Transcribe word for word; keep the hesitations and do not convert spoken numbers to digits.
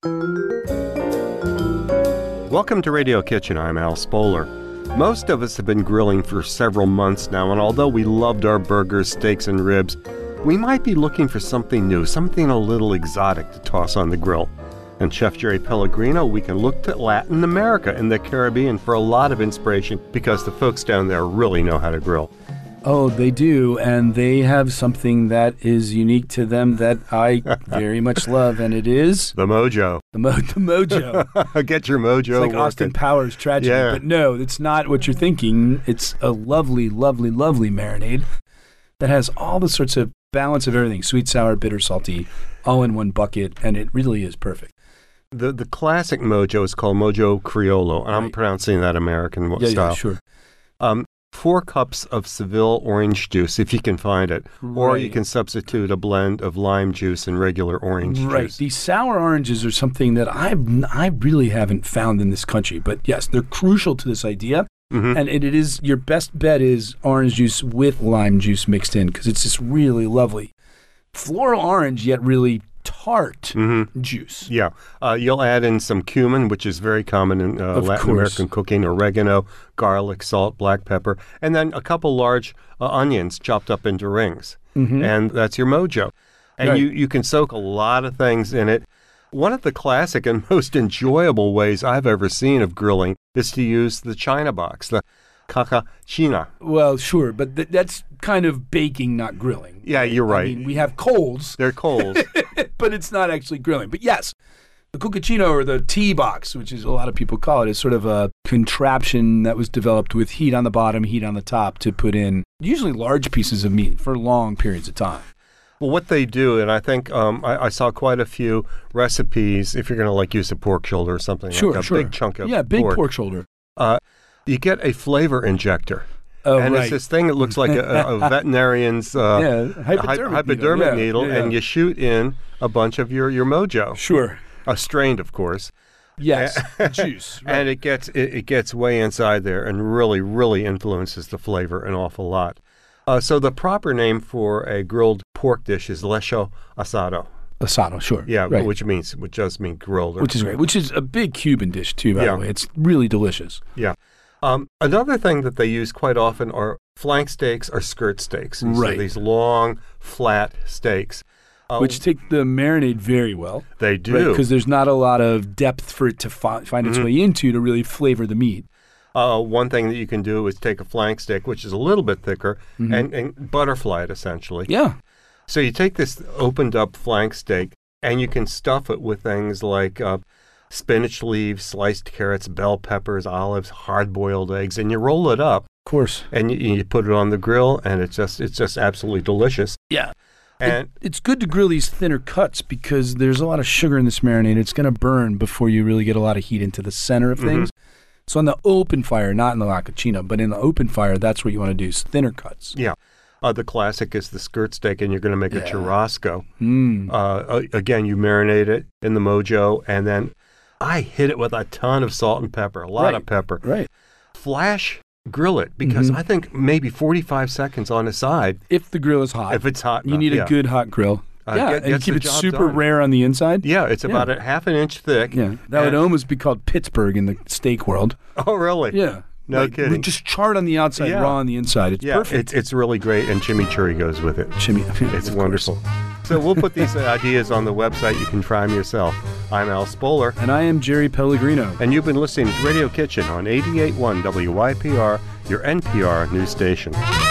Welcome to Radio Kitchen. I'm Al Spoler. Most of us have been grilling for several months now, and although we loved our burgers, steaks, and ribs, we might be looking for something new, something a little exotic to toss on the grill. And Chef Jerry Pellegrino, we can look to Latin America and the Caribbean for a lot of inspiration because the folks down there really know how to grill. Oh, they do, and they have something that is unique to them that I very much love, and it is... The mojo. The, mo- the mojo. Get your mojo It's like working. Austin Powers tragedy, Yeah. but no, it's not what you're thinking. It's a lovely, lovely, lovely marinade that has all the sorts of balance of everything, sweet, sour, bitter, salty, all in one bucket, and it really is perfect. The the classic mojo is called Mojo Criollo, and I'm Right. pronouncing that American Yeah, style. yeah, sure. Um, four cups of Seville orange juice, if you can find it, or you Right. can substitute a blend of lime juice and regular orange Right. juice. These sour oranges are something that I I really haven't found in this country, but yes, they're crucial to this idea. Mm-hmm. And it it is your best bet is orange juice with lime juice mixed in because it's just really lovely. Floral orange, yet really tart Mm-hmm. juice. Yeah. Uh, you'll add in some cumin, which is very common in uh, Of Latin course. American cooking, oregano, garlic, salt, black pepper, and then a couple large uh, onions chopped up into rings. Mhm. And that's your mojo. And Right. you, you can soak a lot of things in it. One of the classic and most enjoyable ways I've ever seen of grilling is to use the china box, the caca china. Well, sure, but th- that's kind of baking, not grilling. Yeah, you're right. I mean, we have coals, They're coals. but it's not actually grilling. But yes, the cucina or the tea box, which is a lot of people call it, is sort of a contraption that was developed with heat on the bottom, heat on the top to put in usually large pieces of meat for long periods of time. Well, what they do, and I think um, I, I saw quite a few recipes, if you're going to like use a pork shoulder or something Sure, like a sure. big chunk of yeah, big pork, pork, shoulder. Uh, you get a flavor injector. Oh, and right. it's this thing that looks like a, a veterinarian's uh, yeah, hy- hypodermic, hypodermic needle, needle, Yeah, yeah, and yeah. you shoot in a bunch of your, your mojo. Sure. Uh, strained, of course. Yes, juice. Right. And it gets it, it gets way inside there and really, really influences the flavor an awful lot. Uh, so the proper name for a grilled pork dish is lecho asado. Asado, sure. Yeah, right. which means which does mean grilled. Or, Which is great. Which is a big Cuban dish too, by Yeah. the way. It's really delicious. Yeah. Um, another thing that they use quite often are flank steaks or skirt steaks. These, Right. So these long, flat steaks. Uh, Which take the marinade very well. they do. Because there's not a lot of depth for it to fi- find its Mhm. way into to really flavor the meat. Uh, one thing that you can do is take a flank steak, which is a little bit thicker, Mhm. and, and butterfly it essentially. Yeah. So you take this opened up flank steak and you can stuff it with things like uh, spinach leaves, sliced carrots, bell peppers, olives, hard-boiled eggs, and you roll it up Of course. and you, you put it on the grill, and it's just it's just absolutely delicious. Yeah. And It, it's good to grill these thinner cuts because there's a lot of sugar in this marinade. It's going to burn before you really get a lot of heat into the center of Mhm. things. So on the open fire, not in the la cucina, but in the open fire, that's what you want to do, is thinner cuts. yeah, uh, the classic is the skirt steak, and you're going to make a Yeah. churrasco. Mm. Uh, a- again, you marinate it in the mojo, and then I hit it with a ton of salt and pepper, a lot Right. of pepper. Right. Flash grill it because Mhm. I think maybe forty-five seconds on the side. If the grill is hot. If it's hot You enough, need yeah. a good hot grill. Uh, yeah, get- and gets keep the it job super done. rare on the inside. Yeah, it's Yeah. about a half an inch thick. Yeah, that would And- almost be called Pittsburgh in the steak world. Oh, really? Yeah. No Like, kidding. Just charred on the outside, Yeah. raw on the inside. It's Yeah, perfect. it's it's really great, and chimichurri goes with it. Chimney. It's wonderful. So we'll put these ideas on the website. You can try them yourself. I'm Al Spoler, And I am Jerry Pellegrino. and you've been listening to Radio Kitchen on eighty-eight point one W Y P R, your N P R news station.